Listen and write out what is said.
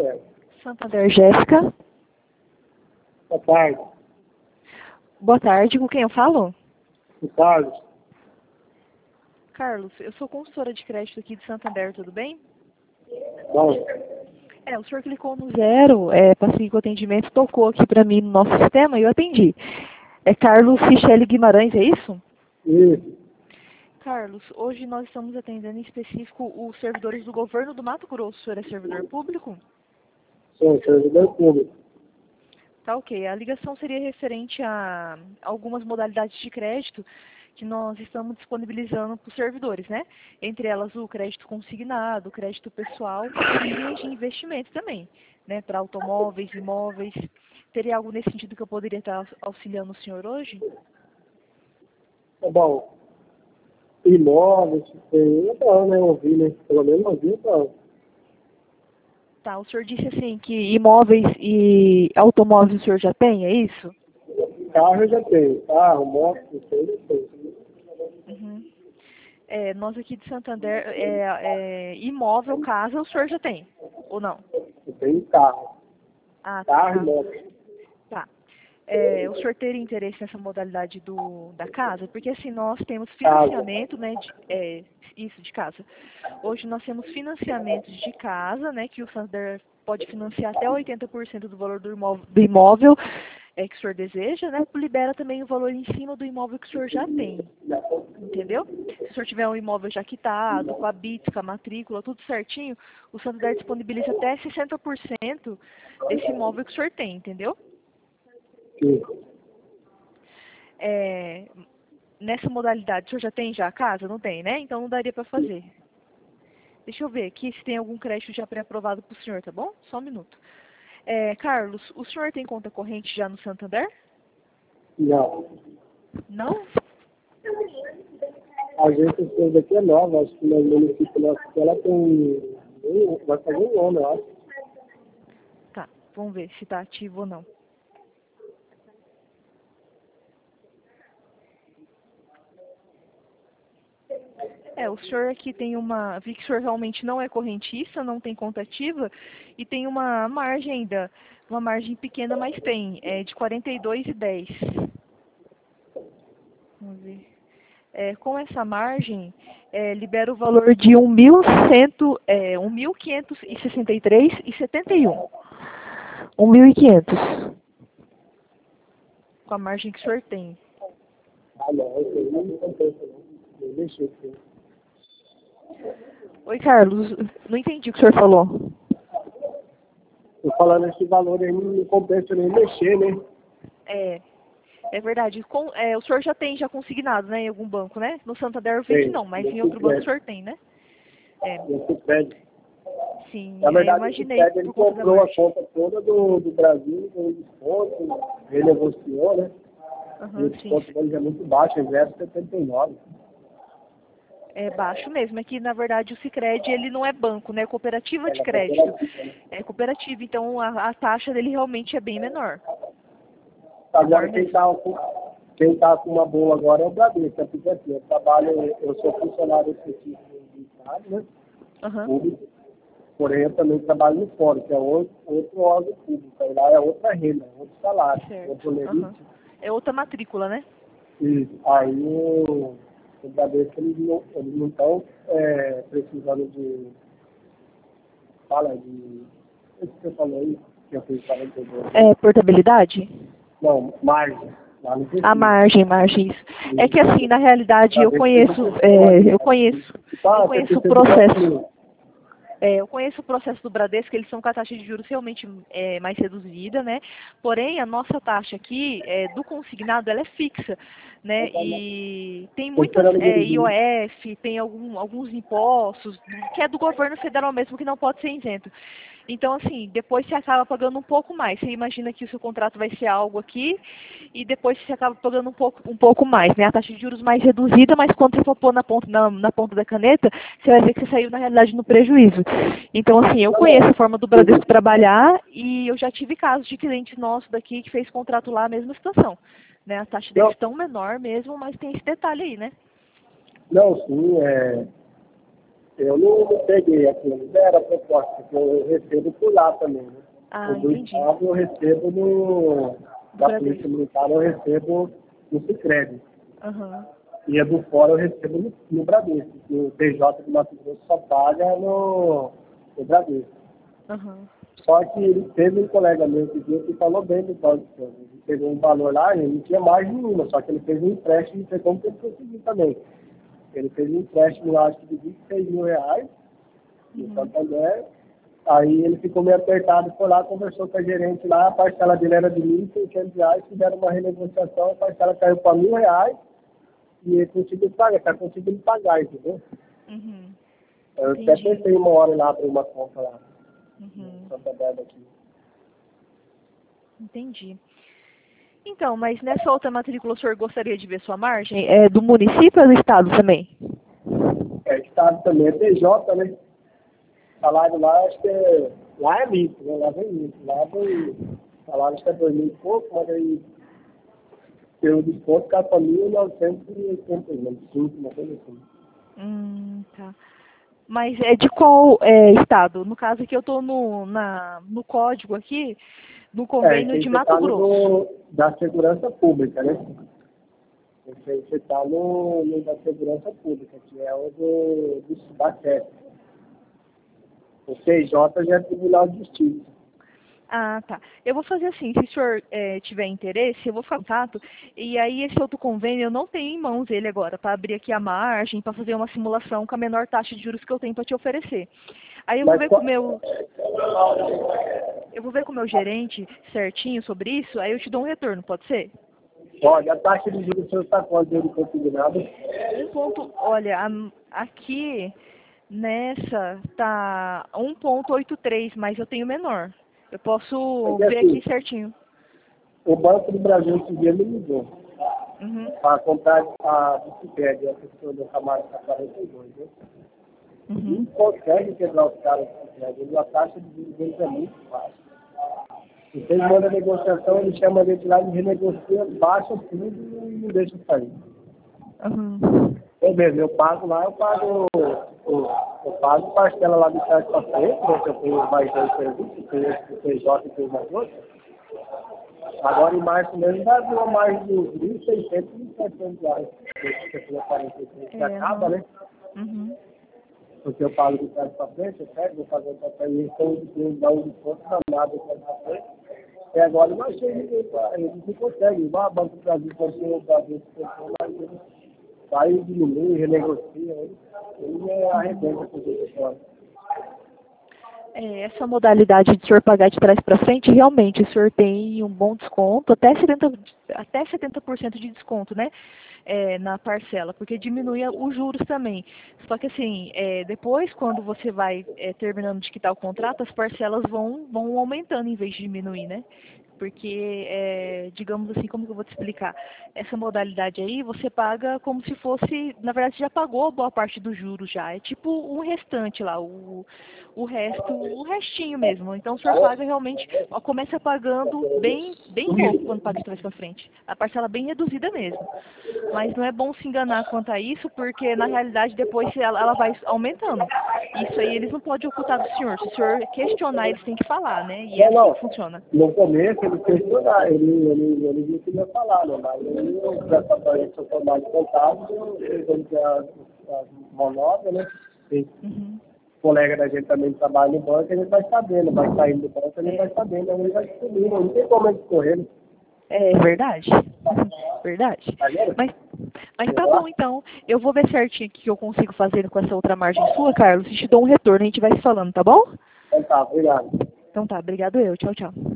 certo. Santander, Jéssica. Boa tarde. Boa tarde, com quem eu falo? O Carlos. Carlos, eu sou consultora de crédito aqui de Santander, tudo bem? Bom, O senhor clicou no 0, para seguir com o atendimento, tocou aqui para mim no nosso sistema e eu atendi. É Carlos Richelle Guimarães, é isso? isso. Carlos, hoje nós estamos atendendo em específico os servidores do governo do Mato Grosso. O senhor é servidor público? Sou servidor público. Tá ok. A ligação seria referente a algumas modalidades de crédito que nós estamos disponibilizando para os servidores, né? Entre elas o crédito consignado, o crédito pessoal e linhas de investimento também, né? Para automóveis, imóveis. Teria algo nesse sentido que eu poderia estar auxiliando o senhor hoje? Tá bom. Imóveis, é bom, né? Ouvir, né? Pelo menos ouvir, tá. Tá, o senhor disse assim que imóveis e automóveis o senhor já tem, é isso? Carro eu já tenho. Carro, moto, isso aí eu tenho. Uhum. Nós aqui de Santander, imóvel, casa, o senhor já tem, ou não? Eu tenho carro. Ah, Carro tá. e moto. Tá. O senhor teria interesse nessa modalidade da casa? Porque assim, nós temos Casa. financiamento, né, isso, de casa. Hoje nós temos financiamentos de casa, né, que o Santander pode financiar até 80% do valor do imóvel que o senhor deseja, né, libera também o valor em cima do imóvel que o senhor já tem. Entendeu? Se o senhor tiver um imóvel já quitado, com a BITS, com a matrícula, tudo certinho, o Santander disponibiliza até 60% desse imóvel que o senhor tem, entendeu? Isso. Nessa modalidade, o senhor já tem a casa? Não tem, né? Então não daria para fazer. Deixa eu ver aqui se tem algum crédito já pré-aprovado para o senhor, tá bom? Só um minuto. Carlos, o senhor tem conta corrente já no Santander? Não. Não? A gente daqui é nova, acho que no município nosso aqui, ela tem. Vai fazer um ano, eu acho. Tá, vamos ver se está ativo ou não. O senhor aqui tem vi que o senhor realmente não é correntista, não tem conta ativa, e tem uma margem ainda, uma margem pequena, mas tem, de 42,10. Vamos ver. Com essa margem, libera o valor de 1.563,71. 1.500. Com a margem que o senhor tem. Ah, não, isso aí não compensa, não. Eu deixei aqui. Oi, Carlos, não entendi o que o senhor falou. Tô falando esse valor aí não compensa nem mexer, né? É verdade. O senhor já tem consignado, né, em algum banco, né? No Santander eu vi que não, mas em outro banco o senhor tem, né? Esse prédio. Sim, Na eu verdade, esse imaginei prédio, ele por conta da comprou a margem. conta toda do Brasil, com desconto, renegociou, né? E o Sim. desconto dele é muito baixo, é 0,79. É baixo mesmo. É que, na verdade, o Sicredi, ele não é banco, né? É cooperativa de É crédito. cooperativa, né? É cooperativa, então a taxa dele realmente é bem menor. Agora, Menor quem tá com uma boa agora é o Bradesco, é porque assim, eu sou funcionário efetivo do Estado, né? Público, porém eu também trabalho no fórum, que é outro órgão público, aí lá é outra renda, outro salário, outro limite. É outra matrícula, né? E aí o Bradesco, eles não estão precisando de. Fala de. O que você falou aí? Que eu fiz para entender. Portabilidade? Não, margem. Lá no A margem, isso. É que assim, na realidade, eu conheço o processo. Eu conheço o processo do Bradesco, eles são com a taxa de juros realmente mais reduzida, né? Porém, a nossa taxa aqui, do consignado, ela é fixa, né? E tem muitas IOF, tem alguns impostos, que é do governo federal mesmo, que não pode ser isento. Então, assim, depois você acaba pagando um pouco mais. Você imagina que o seu contrato vai ser algo aqui e depois você acaba pagando um pouco mais, né? A taxa de juros mais reduzida, mas quando você for pôr na ponta da caneta, você vai ver que você saiu, na realidade, no prejuízo. Então, assim, eu conheço a forma do Bradesco trabalhar e eu já tive casos de cliente nosso daqui que fez contrato lá, a mesma situação. Né? A taxa deles é tão menor mesmo, mas tem esse detalhe aí, né? Não, sim, Eu não peguei aqui, não era proposta, porque eu recebo por lá também, né? Ah, O do entendi. Estado eu recebo da Polícia Militar eu recebo no Sicredi. Aham. E a do fora eu recebo no Bradesco. O PJ do Mato Grosso só paga no Bradesco. Aham. Só que ele teve um colega meu que falou bem do banco. Ele pegou um valor lá, ele não tinha mais nenhuma, só que ele fez um empréstimo e pegou como que ele conseguiu também. Ele fez um empréstimo lá, acho que de 26 mil reais, no Santander. Aí ele ficou meio apertado, foi lá, conversou com a gerente lá, a parcela dele era de R$ 1.600, fizeram uma renegociação, a parcela caiu para R$ 1.000 e ele conseguiu pagar, está conseguindo pagar, entendeu? Uhum. Eu até Entendi. pensei uma hora lá abrir uma conta lá, Uhum. no Santander daqui. Entendi. Então, mas nessa outra matrícula o senhor gostaria de ver sua margem? É do município ou do estado também? É Estado também, é PJ, né? Salário lá, acho que é. Lá é limpo, né? Lá vem limpo. Lá vem. Salário acho que é 2.000 e pouco, mas aí pelo desconto fica para 1.985, uma coisa assim. Tá. Mas é de qual estado? No caso aqui eu estou no código aqui, no convênio de Esse aí Mato você está Grosso. da segurança pública, né? Esse aí você está no da segurança pública, que é o do SUBACEP. O CJ já é Tribunal de Justiça. Ah, tá. Eu vou fazer assim, se o senhor tiver interesse, eu vou ficar em contato, e aí esse outro convênio eu não tenho em mãos ele agora, para abrir aqui a margem, para fazer uma simulação com a menor taxa de juros que eu tenho para te oferecer. Aí eu vou Mas ver com o meu, gerente certinho sobre isso, aí eu te dou um retorno, pode ser? olha, a taxa de juros do senhor está quanto de consignado? Olha, aqui nessa tá 1,83, mas eu tenho menor. Eu posso Porque ver aqui assim, certinho. o Banco do Brasil esse dia me ligou Uhum. para comprar a bicicleta, a pessoa do Camargo está 42, né? Não Uhum. consegue quebrar os caras de bicicleta, a taxa de juros deles é muito baixa. Se vocês mandam a negociação, ele chama a gente lá, ele renegocia, baixa tudo e não deixa sair. Uhum. Eu mesmo, eu pago lá, eu pago parcela lá de trás para frente, né, que eu tenho mais dois serviços, tenho esse PJ e tenho mais outro. Agora em março mesmo vai vir mais de 1.600, R$ 1.700 que eu 43, que acaba, né? Uhum. Porque eu pago de trás para frente, eu pego, vou fazer o papel e eles estão dando um desconto danado de trás para frente. E agora eu achei eles não conseguem. Igual a Banco do Brasil, quando tem o Brasil, mas eles vai diminuir, renegocia, ele arrebenta com isso fora. Essa modalidade de o senhor pagar de trás para frente, realmente o senhor tem um bom desconto, até 70% de desconto, né? Na parcela, porque diminui os juros também. Só que assim, depois quando você vai terminando de quitar o contrato, as parcelas vão aumentando em vez de diminuir, né? Porque, digamos assim, como que eu vou te explicar? Essa modalidade aí, você paga como se fosse, na verdade, você já pagou boa parte do juro já. É tipo um restante lá, o restinho mesmo. Então, o senhor paga realmente, começa pagando bem pouco quando paga de trás para frente. A parcela bem reduzida mesmo. Mas não é bom se enganar quanto a isso, porque na realidade depois ela vai aumentando. Isso aí eles não podem ocultar do senhor. Se o senhor questionar, eles têm que falar, né? E é assim que funciona. No começo ele questionar, ele não queria falar, né? Mas eu já trabalhei com formado de contábil, ele tem as monótonas, né? Tem colega da gente também trabalha no banco, a gente vai sabendo, vai saindo do banco, a gente vai sabendo, ele vai descobrindo, não tem como ele correr, né? É verdade. Verdade. Tá vendo? Mas tá bom, então. Eu vou ver certinho o que eu consigo fazer com essa outra margem sua, Carlos, e te dou um retorno. A gente vai se falando, tá bom? Então tá, obrigado. Então tá, obrigado eu. Tchau, tchau.